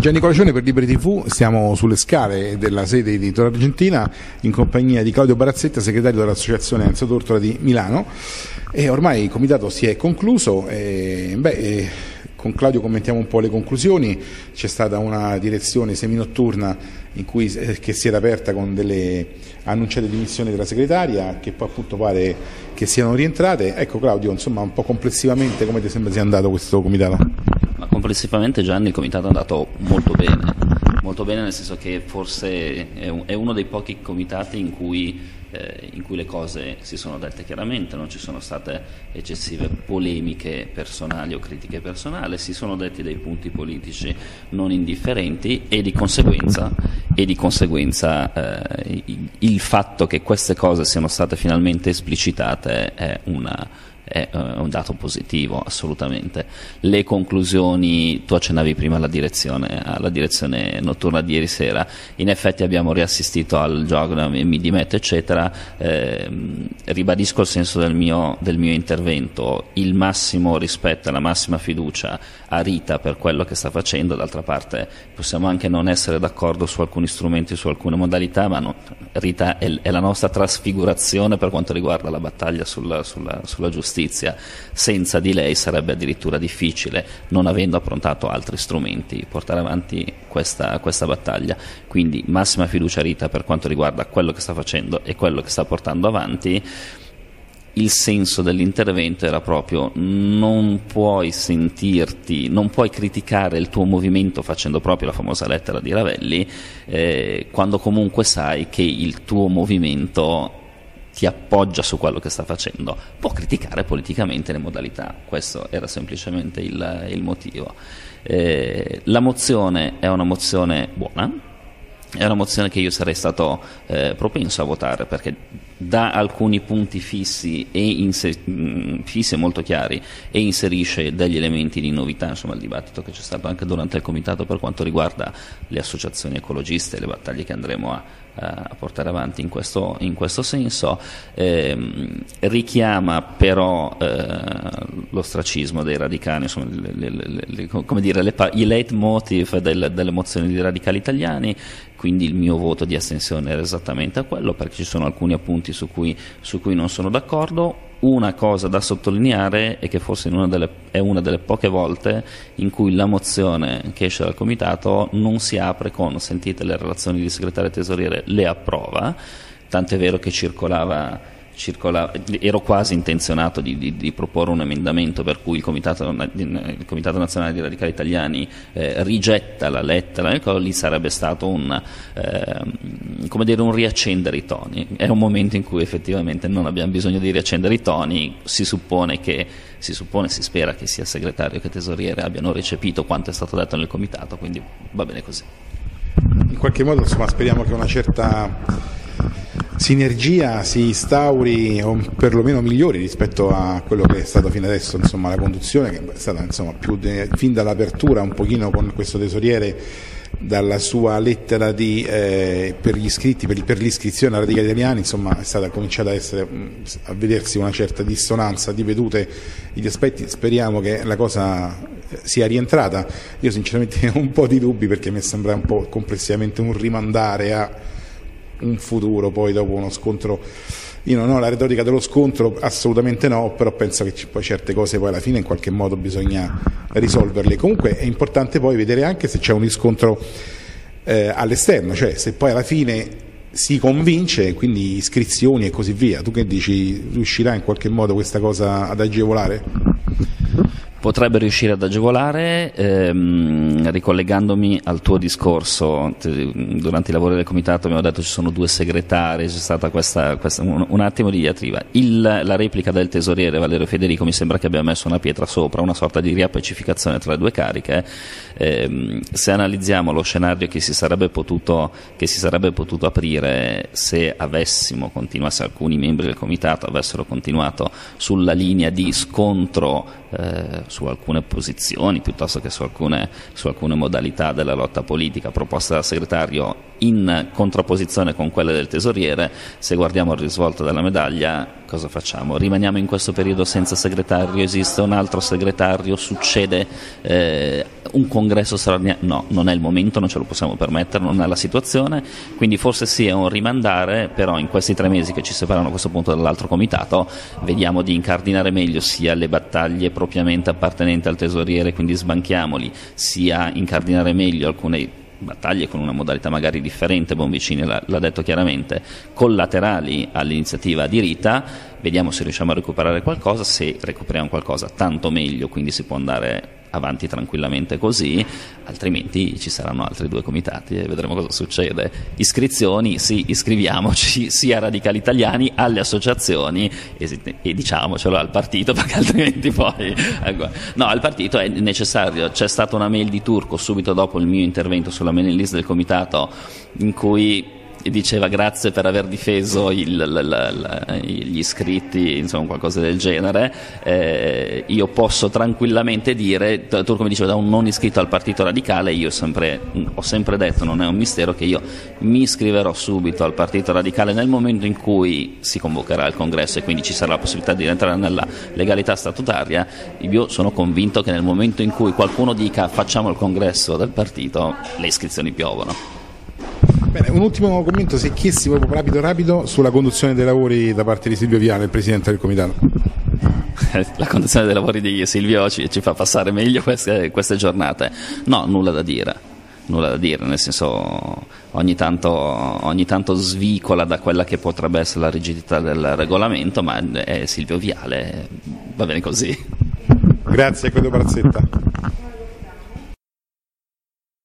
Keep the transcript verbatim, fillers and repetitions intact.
Gianni Colacione per Liberi tivù, siamo sulle scale della sede di Tor Argentina in compagnia di Claudio Barazzetta, segretario dell'Associazione Enzo Tortora di Milano, e ormai il comitato si è concluso e, beh, e con Claudio commentiamo un po' le conclusioni. C'è stata una direzione seminotturna in cui, eh, che si era aperta con delle annunciate dimissioni della segretaria che poi appunto pare che siano rientrate. Ecco Claudio, insomma un po' complessivamente come ti sembra sia andato questo comitato? Ma complessivamente, Gianni, il comitato è andato molto bene, molto bene nel senso che forse è uno dei pochi comitati in cui, eh, in cui le cose si sono dette chiaramente, non ci sono state eccessive polemiche personali o critiche personali, si sono detti dei punti politici non indifferenti e di conseguenza, e di conseguenza eh, il, il fatto che queste cose siano state finalmente esplicitate è una è un dato positivo, assolutamente. Le conclusioni, tu accennavi prima alla direzione, alla direzione notturna di ieri sera, in effetti abbiamo riassistito al gioco, mi dimetto eccetera, eh, ribadisco il senso del mio, del mio intervento, il massimo rispetto e la massima fiducia a Rita per quello che sta facendo. D'altra parte possiamo anche non essere d'accordo su alcuni strumenti, su alcune modalità, ma no, Rita è, è la nostra trasfigurazione per quanto riguarda la battaglia sulla, sulla, sulla giustizia. Senza di lei sarebbe addirittura difficile, non avendo approntato altri strumenti, portare avanti questa, questa battaglia. Quindi massima fiducia a Rita per quanto riguarda quello che sta facendo e quello che sta portando avanti. Il senso dell'intervento era proprio: non puoi sentirti, non puoi criticare il tuo movimento facendo proprio la famosa lettera di Ravelli, eh, quando comunque sai che il tuo movimento ti appoggia su quello che sta facendo. Può criticare politicamente le modalità, questo era semplicemente il, il motivo. Eh, la mozione è una mozione buona, è una mozione che io sarei stato eh, propenso a votare, perché dà alcuni punti fissi e inser- fissi e molto chiari e inserisce degli elementi di novità, insomma il dibattito che c'è stato anche durante il comitato per quanto riguarda le associazioni ecologiste e le battaglie che andremo a, a portare avanti in questo, in questo senso, eh, richiama però eh, l'ostracismo dei radicali, insomma le, le, le, le, come dire, le, i leitmotiv del, delle mozioni dei radicali italiani. Quindi il mio voto di astensione era esattamente a quello, perché ci sono alcuni appunti su cui, su cui non sono d'accordo. Una cosa da sottolineare è che forse in una delle, è una delle poche volte in cui la mozione che esce dal comitato non si apre con "sentite le relazioni di segretario e tesoriere, le approva", tant'è vero che circolava Circola, ero quasi intenzionato di, di, di proporre un emendamento per cui il Comitato, il Comitato Nazionale dei Radicali Italiani eh, rigetta la lettera, ecco, lì sarebbe stato un, eh, come dire, un riaccendere i toni. È un momento in cui effettivamente non abbiamo bisogno di riaccendere i toni, si suppone che, si suppone, si spera che sia segretario che tesoriere abbiano recepito quanto è stato detto nel Comitato, quindi va bene così. In qualche modo, insomma, speriamo che una certa sinergia si instauri, o perlomeno migliori rispetto a quello che è stato fino adesso, insomma, la conduzione, che è stata, insomma, più de, fin dall'apertura un pochino con questo tesoriere, dalla sua lettera di, eh, per gli iscritti, per, per l'iscrizione ai radicali italiani, insomma è stata cominciata a, essere, a vedersi una certa dissonanza di vedute gli aspetti. Speriamo che la cosa sia rientrata. Io sinceramente ho un po' di dubbi, perché mi sembra un po' complessivamente un rimandare a un futuro, poi dopo uno scontro. Io non ho la retorica dello scontro, assolutamente no, però penso che poi certe cose poi alla fine in qualche modo bisogna risolverle. Comunque è importante poi vedere anche se c'è un riscontro eh, all'esterno, cioè se poi alla fine si convince, quindi iscrizioni e così via. Tu che dici, riuscirà in qualche modo questa cosa ad agevolare? Potrebbe riuscire ad agevolare, ehm, ricollegandomi al tuo discorso, te, durante i lavori del comitato abbiamo detto ci sono due segretari, c'è stata questa, questa un, un attimo di diatriba. Il, la replica del tesoriere Valerio Federico mi sembra che abbia messo una pietra sopra, una sorta di riappacificazione tra le due cariche. Ehm, se analizziamo lo scenario che si sarebbe potuto, che si sarebbe potuto aprire se avessimo continuato, se alcuni membri del comitato avessero continuato sulla linea di scontro eh, su alcune posizioni piuttosto che su alcune, su alcune modalità della lotta politica proposte dal segretario in contrapposizione con quelle del tesoriere. Se guardiamo il risvolto della medaglia, cosa facciamo? Rimaniamo in questo periodo senza segretario? Esiste un altro segretario? Succede eh, un congresso straordinario? No, non è il momento, non ce lo possiamo permettere, non è la situazione, quindi forse sì è un rimandare, però in questi tre mesi che ci separano a questo punto dall'altro comitato vediamo di incardinare meglio sia le battaglie propriamente appartenenti al tesoriere, quindi sbanchiamoli, sia incardinare meglio alcune battaglie con una modalità magari differente, Bonvicini l'ha, l'ha detto chiaramente, collaterali all'iniziativa di Rita. Vediamo se riusciamo a recuperare qualcosa. Se recuperiamo qualcosa tanto meglio, quindi si può andare avanti tranquillamente così, altrimenti ci saranno altri due comitati e vedremo cosa succede. Iscrizioni, sì, iscriviamoci sia a Radicali Italiani, alle associazioni e, e diciamocelo al partito, perché altrimenti poi no, al partito è necessario. C'è stata una mail di Turco subito dopo il mio intervento sulla mailing list del comitato in cui diceva grazie per aver difeso il, la, la, la, gli iscritti, insomma qualcosa del genere. Eh, io posso tranquillamente dire, Turco mi diceva da un non iscritto al Partito Radicale, io sempre, ho sempre detto, non è un mistero, che io mi iscriverò subito al Partito Radicale nel momento in cui si convocherà il congresso e quindi ci sarà la possibilità di entrare nella legalità statutaria. Io sono convinto che nel momento in cui qualcuno dica facciamo il congresso del partito, le iscrizioni piovono. Bene, un ultimo commento secchissimo, rapido rapido, sulla conduzione dei lavori da parte di Silvio Viale, il Presidente del Comitato. La conduzione dei lavori di Silvio ci, ci fa passare meglio queste, queste giornate. No, nulla da dire, nulla da dire, nel senso ogni tanto, ogni tanto svicola da quella che potrebbe essere la rigidità del regolamento, ma è Silvio Viale, va bene così. Grazie, Claudio Parazzetta.